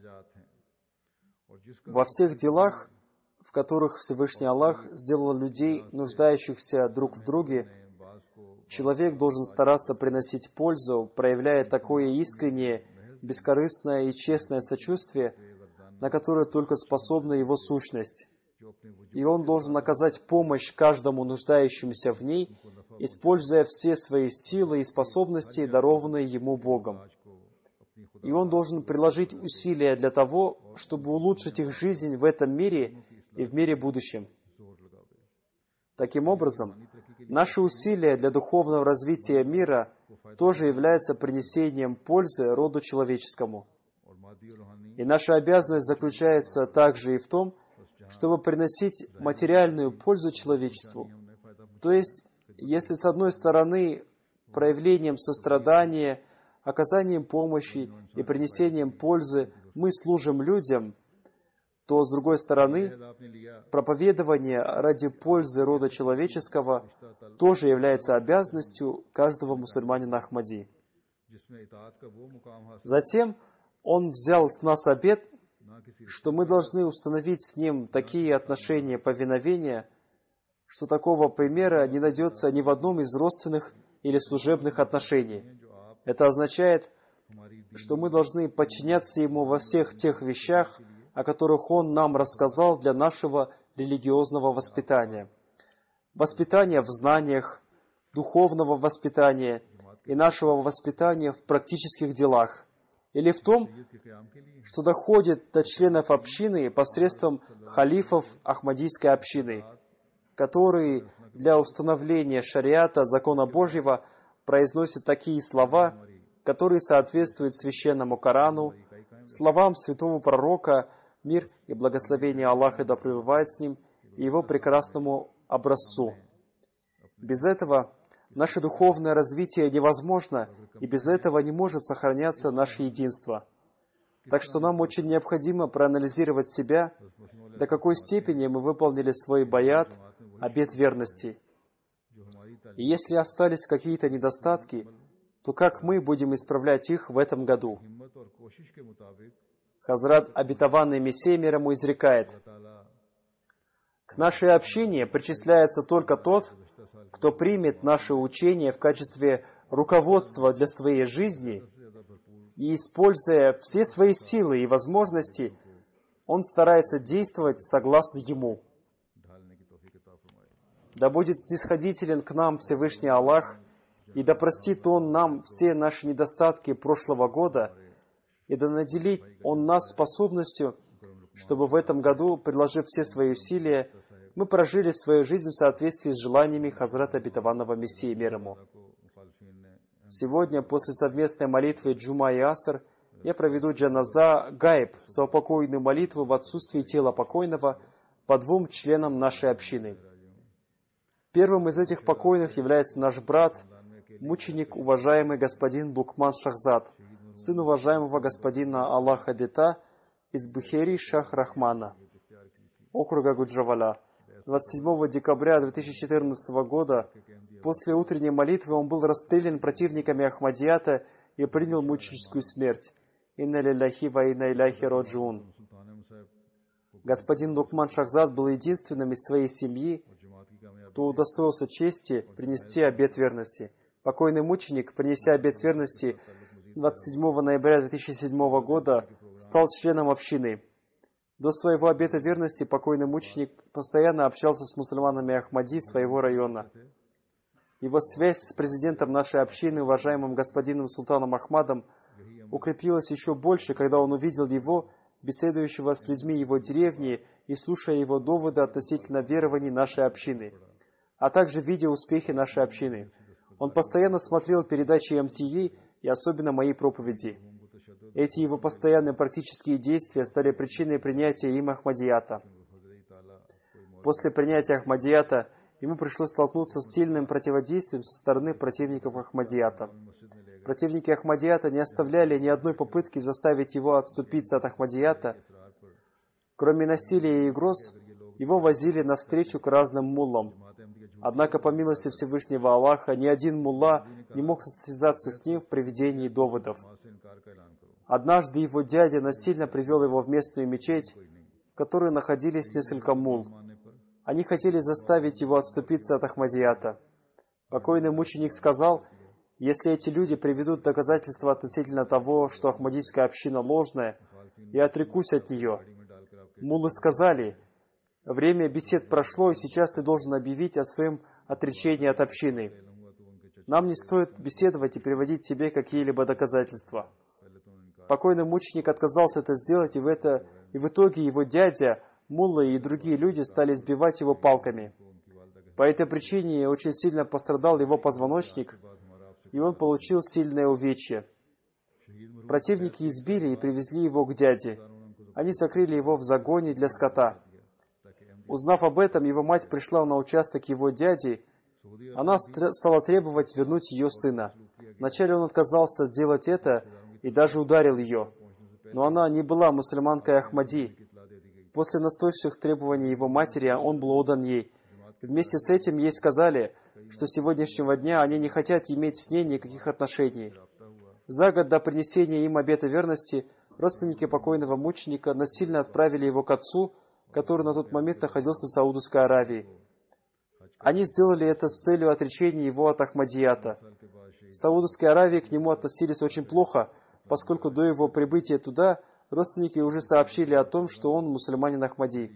«Во всех делах, в которых Всевышний Аллах сделал людей, нуждающихся друг в друге, человек должен стараться приносить пользу, проявляя такое искреннее, бескорыстное и честное сочувствие, на которое только способна его сущность. И он должен оказать помощь каждому нуждающемуся в ней, используя все свои силы и способности, дарованные ему Богом. И он должен приложить усилия для того, чтобы улучшить их жизнь в этом мире и в мире будущем. Таким образом, наши усилия для духовного развития мира тоже являются принесением пользы роду человеческому. И наша обязанность заключается также и в том, чтобы приносить материальную пользу человечеству. То есть, если с одной стороны проявлением сострадания, оказанием помощи и принесением пользы мы служим людям, то с другой стороны проповедование ради пользы рода человеческого тоже является обязанностью каждого мусульманина Ахмади. Затем Он взял с нас обет, что мы должны установить с Ним такие отношения повиновения, что такого примера не найдется ни в одном из родственных или служебных отношений. Это означает, что мы должны подчиняться Ему во всех тех вещах, о которых Он нам рассказал для нашего религиозного воспитания. Воспитания в знаниях, духовного воспитания и нашего воспитания в практических делах, или в том, что доходит до членов общины посредством халифов Ахмадийской общины, которые для установления шариата, закона Божьего, произносят такие слова, которые соответствуют священному Корану, словам святого пророка, мир и благословение Аллаха да пребывает с ним, и его прекрасному образцу. Без этого наше духовное развитие невозможно, и без этого не может сохраняться наше единство. Так что нам очень необходимо проанализировать себя, до какой степени мы выполнили свой баят, обет верности. И если остались какие-то недостатки, то как мы будем исправлять их в этом году? Хазрат обетованный Мессия мир ему изрекает: «К нашей общине причисляется только тот, кто примет наше учение в качестве руководства для своей жизни и, используя все свои силы и возможности, он старается действовать согласно ему. Да будет снисходителен к нам Всевышний Аллах, и да простит Он нам все наши недостатки прошлого года, и да наделит Он нас способностью, чтобы в этом году, приложив все свои усилия, мы прожили свою жизнь в соответствии с желаниями Хазрата обетованного Мессии мир ему». Сегодня, после совместной молитвы Джума и Аср, я проведу джаназа гайб, заупокойную молитву в отсутствии тела покойного, по двум членам нашей общины. Первым из этих покойных является наш брат, мученик, уважаемый господин Букман Шахзад, сын уважаемого господина Аллаха Дита, из Бхери Шах Рахмана, округа Гуджравала. двадцать седьмого декабря две тысячи четырнадцатого года после утренней молитвы он был расстрелян противниками Ахмадията и принял мученическую смерть. Инна лилляхи ва инна иляйхи раджиун. Господин Лукман Шахзад был единственным из своей семьи, кто удостоился чести принести обет верности. Покойный мученик, принеся обет верности двадцать седьмого ноября две тысячи седьмого года, стал членом общины. До своего обета верности покойный мученик постоянно общался с мусульманами Ахмади своего района. Его связь с президентом нашей общины, уважаемым господином Султаном Ахмадом, укрепилась еще больше, когда он увидел его, беседующего с людьми его деревни и слушая его доводы относительно верований нашей общины, а также видя успехи нашей общины. Он постоянно смотрел передачи эм ти и и особенно мои проповеди. Эти его постоянные практические действия стали причиной принятия им Ахмадията. После принятия Ахмадията ему пришлось столкнуться с сильным противодействием со стороны противников Ахмадията. Противники Ахмадията не оставляли ни одной попытки заставить его отступиться от Ахмадията. Кроме насилия и угроз, его возили навстречу к разным муллам. Однако, по милости Всевышнего Аллаха, ни один мулла не мог состязаться с ним в приведении доводов. Однажды его дядя насильно привел его в местную мечеть, в которой находились несколько мулл. Они хотели заставить его отступиться от Ахмадията. Покойный мученик сказал: «Если эти люди приведут доказательства относительно того, что ахмадийская община ложная, я отрекусь от нее». Муллы сказали: «Время бесед прошло, и сейчас ты должен объявить о своем отречении от общины. Нам не стоит беседовать и приводить тебе какие-либо доказательства». Покойный мученик отказался это сделать, и в, это, и в итоге его дядя, муллы и другие люди стали избивать его палками. По этой причине очень сильно пострадал его позвоночник, и он получил сильное увечье. Противники избили и привезли его к дяде. Они закрыли его в загоне для скота. Узнав об этом, его мать пришла на участок его дяди. Она стала требовать вернуть ее сына. Вначале он отказался сделать это и даже ударил ее. Но она не была мусульманкой Ахмади. После настойчивых требований его матери он был отдан ей. Вместе с этим ей сказали, что с сегодняшнего дня они не хотят иметь с ней никаких отношений. За год до принесения им обета верности родственники покойного мученика насильно отправили его к отцу, который на тот момент находился в Саудовской Аравии. Они сделали это с целью отречения его от Ахмадията. В Саудовской Аравии к нему относились очень плохо, поскольку до его прибытия туда родственники уже сообщили о том, что он мусульманин Ахмади.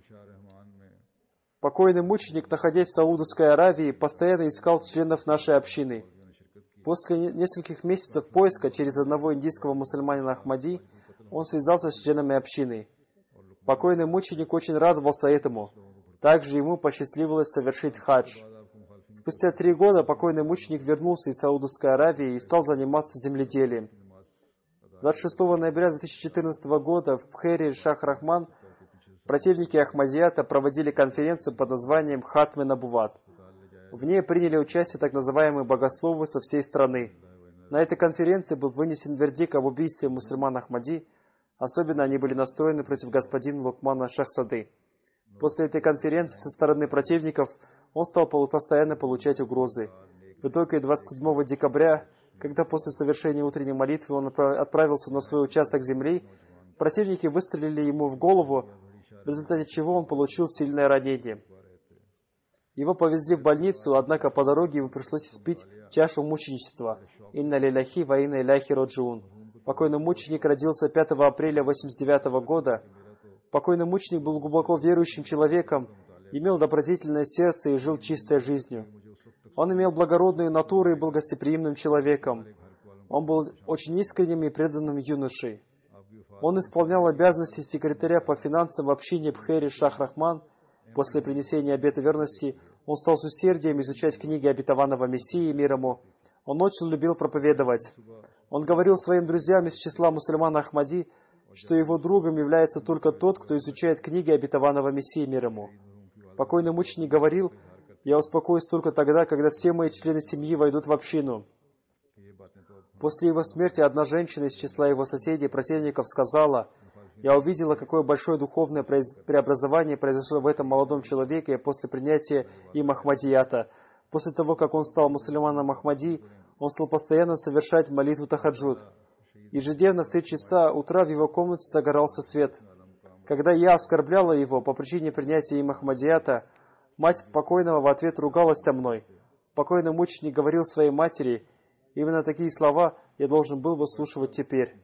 Покойный мученик, находясь в Саудовской Аравии, постоянно искал членов нашей общины. После нескольких месяцев поиска через одного индийского мусульманина Ахмади, он связался с членами общины. Покойный мученик очень радовался этому. Также ему посчастливилось совершить хадж. Спустя три года покойный мученик вернулся из Саудовской Аравии и стал заниматься земледелием. двадцать шестого ноября две тысячи четырнадцатого года в Бхери Шах Рахман противники Ахмадията проводили конференцию под названием Хатме Набуват. В ней приняли участие так называемые богословы со всей страны. На этой конференции был вынесен вердикт об убийстве мусульман Ахмади. Особенно они были настроены против господина Лукмана Шахзады. После этой конференции со стороны противников он стал постоянно получать угрозы. В итоге двадцать седьмого декабря, когда после совершения утренней молитвы он отправился на свой участок земли, противники выстрелили ему в голову, в результате чего он получил сильное ранение. Его повезли в больницу, однако по дороге ему пришлось испить чашу мученичества. «Инна лилляхи ва инна иляйхи раджиун». Покойный мученик родился пятого апреля восемьдесят девятого года. Покойный мученик был глубоко верующим человеком, имел добродетельное сердце и жил чистой жизнью. Он имел благородную натуру и был гостеприимным человеком. Он был очень искренним и преданным юношей. Он исполнял обязанности секретаря по финансам в общине Бхери Шах Рахман. После принесения обета верности он стал с усердием изучать книги обетованного Мессии мир ему. Он очень любил проповедовать. Он говорил своим друзьям из числа мусульман Ахмади, что его другом является только тот, кто изучает книги обетованного Мессии мир ему. Покойный мученик говорил: «Я успокоюсь только тогда, когда все мои члены семьи войдут в общину». После его смерти одна женщина из числа его соседей, противников, сказала: Я увидела, какое большое духовное преобразование произошло в этом молодом человеке после принятия им Ахмадията. После того, как он стал мусульманом Ахмади, он стал постоянно совершать молитву тахаджуд. Ежедневно в три часа утра в его комнате загорался свет. Когда я оскорбляла его по причине принятия им Ахмадията, мать покойного в ответ ругалась со мной. Покойный мученик говорил своей матери: именно такие слова я должен был выслушивать теперь.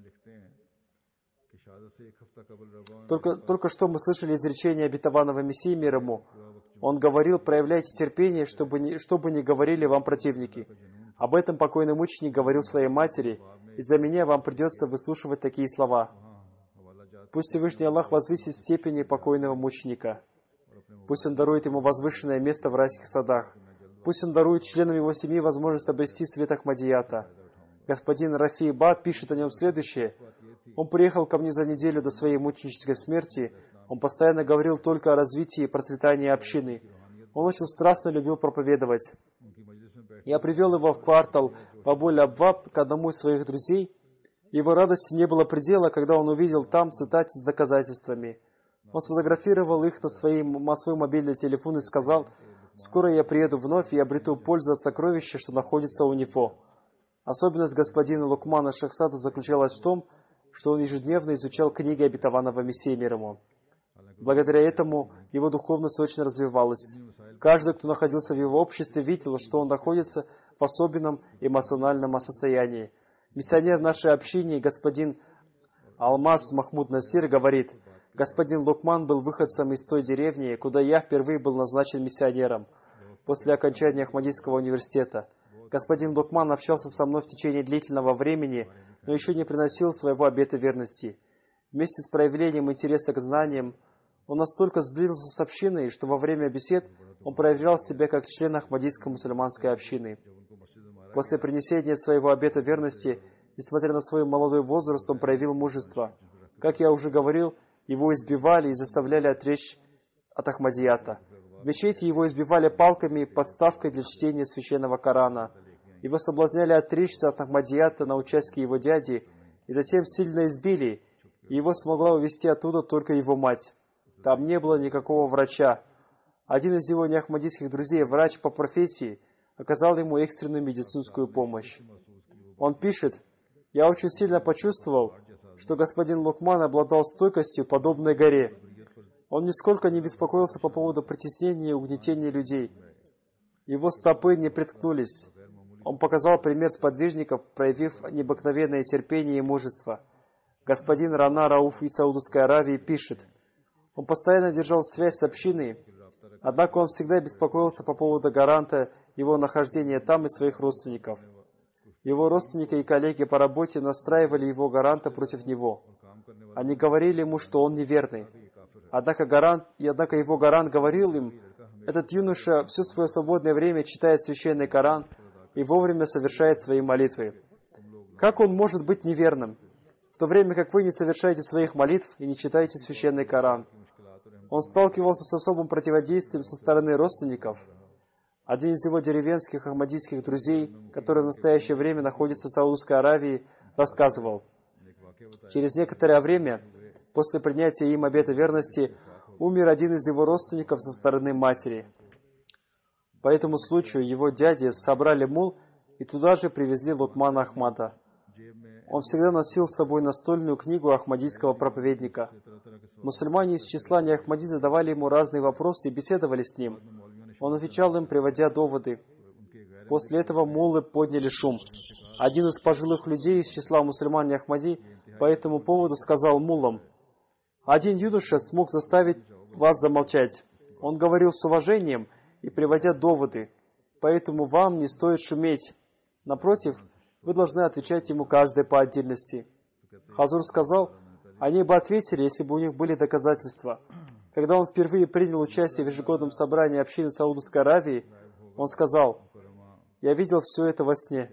Только, только что мы слышали изречение обетованного Мессии мир ему. Он говорил: проявляйте терпение, чтобы не, чтобы не говорили вам противники. Об этом покойный мученик говорил своей матери: из-за меня вам придется выслушивать такие слова. Пусть Всевышний Аллах возвысит степени покойного мученика. Пусть Он дарует ему возвышенное место в райских садах. Пусть Он дарует членам его семьи возможность обрести свет Ахмадията. Господин Рафи Бад пишет о нем следующее. Он приехал ко мне за неделю до своей мученической смерти. Он постоянно говорил только о развитии и процветании общины. Он очень страстно любил проповедовать. Я привел его в квартал Бабуль-Абваб к одному из своих друзей. Его радости не было предела, когда он увидел там цитаты с доказательствами. Он сфотографировал их на, свои, на свой мобильный телефон и сказал: «Скоро я приеду вновь и обрету пользу от сокровища, что находится у него». Особенность господина Лукмана Шахсада заключалась в том, что он ежедневно изучал книги обетованного Мессии мир ему. Благодаря этому его духовность очень развивалась. Каждый, кто находился в его обществе, видел, что он находится в особенном эмоциональном состоянии. Миссионер нашей общины, господин Алмаз Махмуд Насир, говорит: господин Лукман был выходцем из той деревни, куда я впервые был назначен миссионером после окончания Ахмадийского университета. Господин Лукман общался со мной в течение длительного времени, но еще не приносил своего обета верности. Вместе с проявлением интереса к знаниям, он настолько сблизился с общиной, что во время бесед он проявлял себя как член Ахмадийской мусульманской общины. После принесения своего обета верности, несмотря на свой молодой возраст, он проявил мужество. Как я уже говорил, его избивали и заставляли отречь от Ахмадията. В мечети его избивали палками, подставкой для чтения священного Корана. Его соблазняли отречься от Ахмадията на участке его дяди, и затем сильно избили, и его смогла увезти оттуда только его мать. Там не было никакого врача. Один из его неахмадийских друзей, врач по профессии, оказал ему экстренную медицинскую помощь. Он пишет: «Я очень сильно почувствовал, что господин Лукман обладал стойкостью, подобной горе. Он нисколько не беспокоился по поводу притеснения и угнетения людей. Его стопы не приткнулись. Он показал пример сподвижников, проявив необыкновенное терпение и мужество». Господин Рана Рауф из Саудовской Аравии пишет: «Он постоянно держал связь с общиной, однако он всегда беспокоился по поводу гаранта его нахождения там и своих родственников. Его родственники и коллеги по работе настраивали его гаранта против него. Они говорили ему, что он неверный. Однако, гарант, и однако его гарант говорил им: этот юноша все свое свободное время читает священный Коран и вовремя совершает свои молитвы. Как он может быть неверным, в то время как вы не совершаете своих молитв и не читаете священный Коран?» Он сталкивался с особым противодействием со стороны родственников. Один из его деревенских ахмадийских друзей, который в настоящее время находится в Саудовской Аравии, рассказывал: через некоторое время, после принятия им обета верности, умер один из его родственников со стороны матери. По этому случаю его дяди собрали мул и туда же привезли Лукмана Ахмада. Он всегда носил с собой настольную книгу ахмадийского проповедника. Мусульмане из числа неахмади задавали ему разные вопросы и беседовали с ним. Он отвечал им, приводя доводы. После этого муллы подняли шум. Один из пожилых людей из числа мусульман неахмади по этому поводу сказал муллам: «Один юноша смог заставить вас замолчать. Он говорил с уважением и приводя доводы, поэтому вам не стоит шуметь. Напротив, вы должны отвечать ему каждый по отдельности». Хазур сказал: «Они бы ответили, если бы у них были доказательства». Когда он впервые принял участие в ежегодном собрании общины Саудовской Аравии, он сказал: «Я видел все это во сне».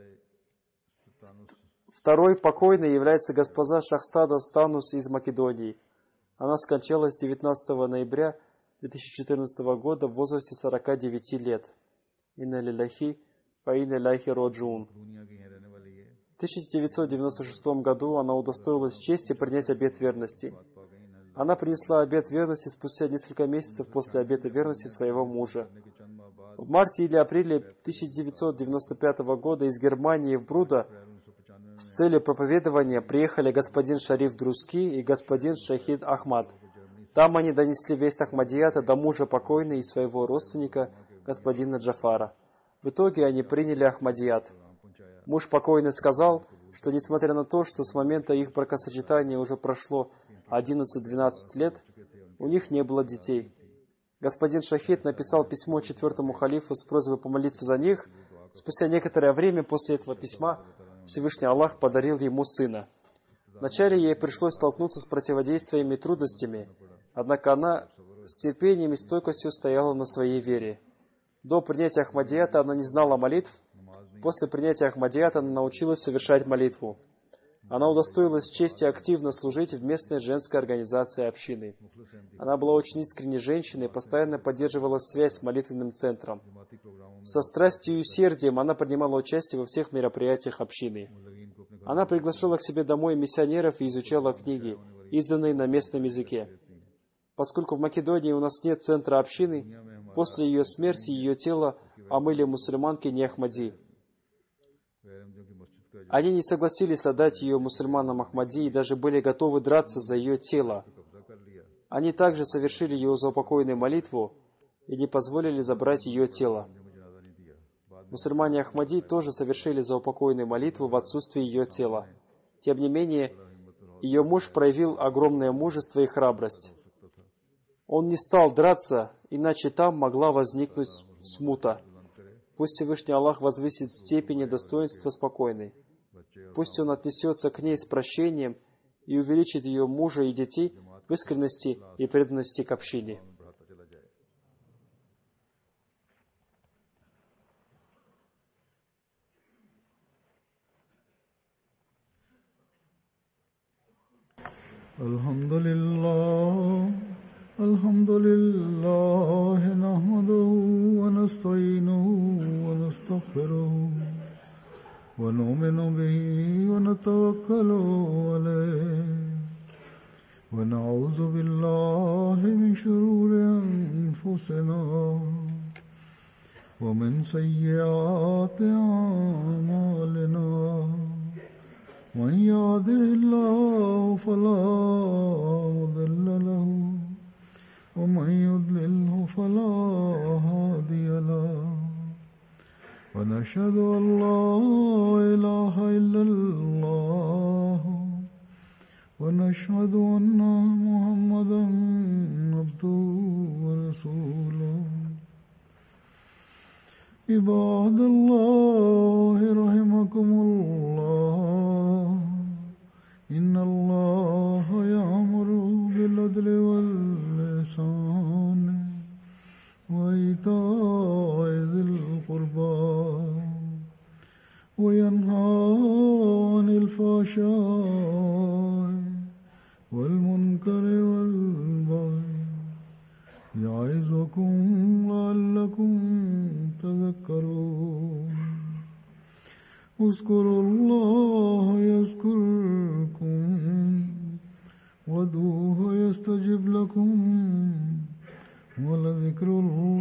Второй покойной является госпожа Шахсада Станус из Македонии. Она скончалась девятнадцатого ноября две тысячи четырнадцатого года в возрасте сорока девяти лет. Инна лилляхи ва инна иляйхи раджиун. В тысяча девятьсот девяносто шестом году она удостоилась чести принять обет верности. Она принесла обет верности спустя несколько месяцев после обета верности своего мужа. В марте или апреле тысяча девятьсот девяносто пятого года из Германии в Бруда с целью проповедования приехали господин Шариф Друски и господин Шахид Ахмад. Там они донесли весть Ахмадията до мужа покойной и своего родственника, господина Джафара. В итоге они приняли Ахмадият. Муж покойный сказал, что несмотря на то, что с момента их бракосочетания уже прошло одиннадцать-двенадцать лет, у них не было детей. Господин Шахид написал письмо четвертому халифу с просьбой помолиться за них. Спустя некоторое время после этого письма Всевышний Аллах подарил ему сына. Вначале ей пришлось столкнуться с противодействиями и трудностями, однако она с терпением и стойкостью стояла на своей вере. До принятия Ахмадията она не знала молитв. После принятия Ахмадията она научилась совершать молитву. Она удостоилась чести активно служить в местной женской организации общины. Она была очень искренней женщиной и постоянно поддерживала связь с молитвенным центром. Со страстью и усердием она принимала участие во всех мероприятиях общины. Она приглашала к себе домой миссионеров и изучала книги, изданные на местном языке. Поскольку в Македонии у нас нет центра общины, после ее смерти ее тело омыли мусульманки не Ахмади. Они не согласились отдать ее мусульманам Ахмади и даже были готовы драться за ее тело. Они также совершили ее заупокойную молитву и не позволили забрать ее тело. Мусульмане Ахмади тоже совершили заупокойную молитву в отсутствие ее тела. Тем не менее, ее муж проявил огромное мужество и храбрость. Он не стал драться, иначе там могла возникнуть смута. Пусть Всевышний Аллах возвысит степень и достоинства спокойной. Пусть Он отнесется к ней с прощением и увеличит ее мужа и детей в искренности и преданности к общине. Алхамдулиллах, алхамдулиллах, нахмадуху ва настаинуху ва настагфируху. ونؤمن به ونتوكل عليه ونعوذ بالله من شرور أنفسنا ومن سيئات أعمالنا من يهده الله فلا مضل له ومن يضلله فلا هادي له ونشهد أن لا إله إلا الله ونشهد أن محمدا عبده ورسوله عباد الله رحمكم الله إن الله يأمر بالعدل والإحسان وإيتاء ذي القربى وينهى عن الفحشاء والمنكر والبغي يعظكم لعلكم تذكرون اذكروا الله يذكركم وادعوه يستجب لكم ولذكر الله